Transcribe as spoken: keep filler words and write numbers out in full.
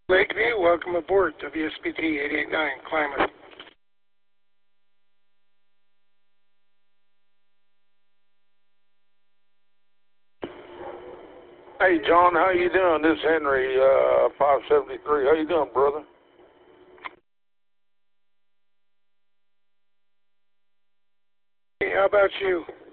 Lakeview, welcome aboard W S B T eight eight nine, Klamath. Hey, John, how you doing? This is Henry, uh, five seventy-three. How you doing, brother? Hey, how about you?